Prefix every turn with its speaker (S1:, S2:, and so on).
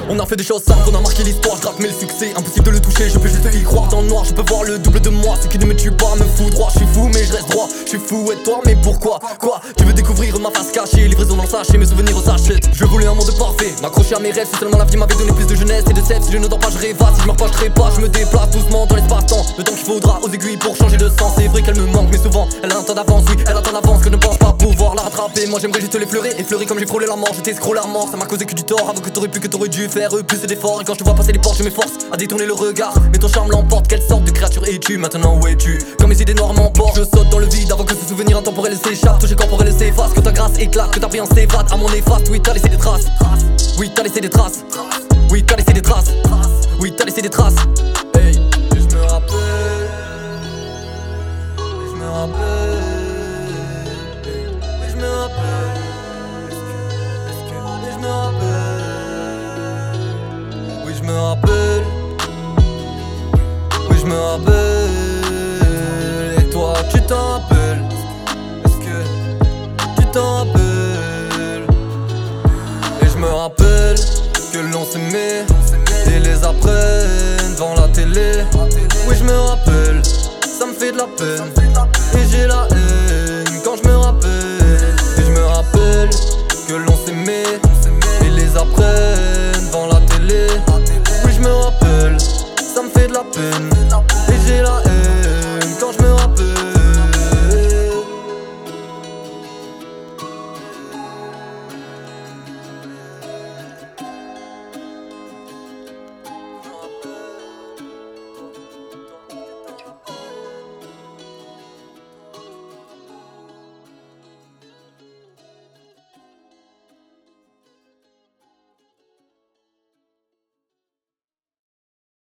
S1: On a fait des choses simples, on a marqué l'histoire, je gratte mais le succès, impossible de le toucher, je peux juste y croire. Dans le noir, je peux voir le double de moi, ce qui ne me tue pas me fout droit. Je suis fou mais je reste droit, je suis fou et toi mais pourquoi? Quoi? Tu veux découvrir ma face cachée, livraison dans le sachet, mes souvenirs aux sachets. Je voulais un monde parfait, m'accrocher à mes rêves, si seulement la vie m'avait donné plus de jeunesse et de sève. Si je ne dors pas je rêvasse, si je meurs pas je trépasse, je me déplace doucement dans l'espace-temps. Le temps qu'il faudra aux aiguilles pour changer de sens. C'est vrai qu'elle me manque mais souvent elle a un temps d'avance, oui elle a un temps d'avance que je ne pense pas pouvoir la rattraper. Moi j'aimerais juste l'effleurer, effleurer comme j'ai frôlé la mort. J'étais scroll mort, ça m'a causé que du tort. Avant que t'aurais pu, que t'aurais dû faire plus d'efforts. Et quand je te vois passer les portes je m'efforce à détourner le regard, mais ton charme l'emporte. Quelle sorte de créature es-tu maintenant, où es-tu? Comme mes idées noires m'emportent, je saute dans le vide avant que ce souvenir intemporel s'échappe. Touché corporel s'efface, que ta grâce éclate, que ta brillance s'évade à mon efface. Oui t'as laissé des traces, oui t'as laissé des traces, oui t'as laissé des traces, oui t'as laissé des traces. Hey, et je me rappelle, et je me rappelle, et je me rappelle, et je me rappelle, oui je me rappelle, oui je me rappelle. Et toi tu t'en rappelles? Est-ce que tu t'en rappelles? Et je me rappelle que l'on s'aimait et les après devant la télé. Oui je me rappelle, ça me fait de la peine et j'ai la haine quand je me rappelle. Et je me rappelle que l'on s'aimait et les après devant la télé. Oui je me rappelle, ça me fait de la peine